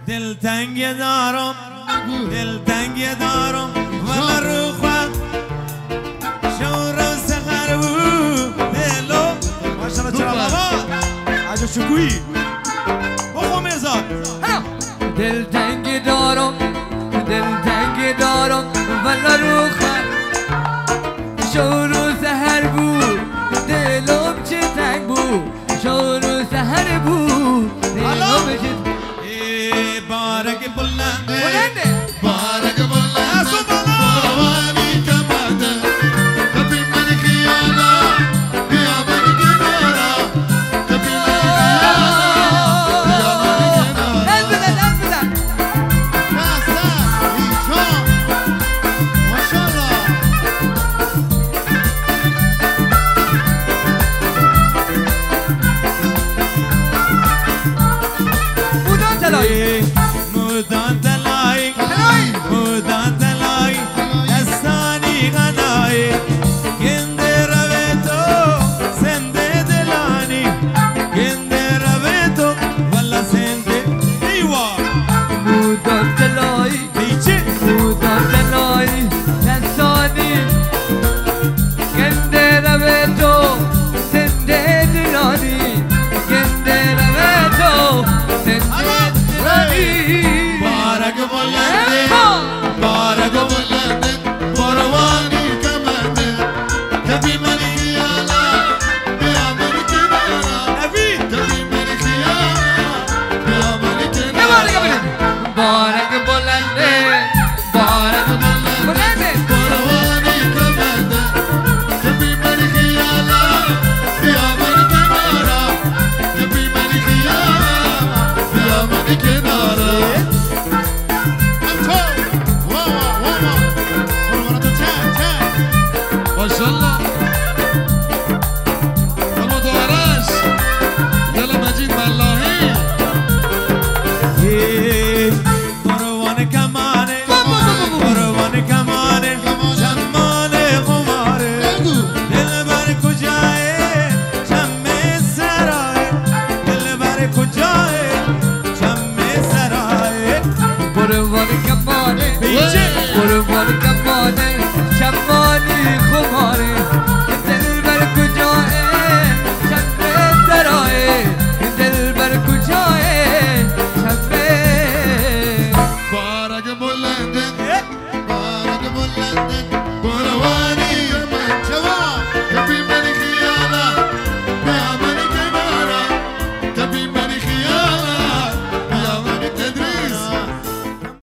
دلتنگ دارم دلتنگ دارم ولی رو خود شور و سخر بود دلو ماشالله چرا بابا عجب شکویی بخو میزاد دلتنگ دارم دلتنگ دارم ولی رو خود شور و سحر بود دلم چه تنگ بود شور و سحر بود دلم چه بارک بلنده بارک بلنده بروانی کمانده کبھی من خیالا بیا من کنارا کبھی من خیالا بیا من کنارا ناسا ایچا ماشالله بودان تلایی مودان تلای مودان تلای دستانی غنای گنده روی تو سنده دلانی گنده روی تو والا سنده ایوا بودان تلایی بیچه بودان تلایی دستانی گنده روی تو سنده دلانی گنده روی تو سنده دلانی بارک بلنده بارک بلنده بروانی کمانده کبھی من خیالا بیا من کنارا ابی کبھی من خیالا بیا من کنارا بارک بلنده بارک بلنده بروانی کمانده کبھی من خیالا بیا من کنارا کبھی من خیالا بیا من کنارا ماشالله فرما تو عرش دل مجید ملاحی قربان کمانه قربان کمانه شمال قماره دل بر کجای شم سرای دل بر کجای شم سرای قربان کمانه بیچه قربان کمانه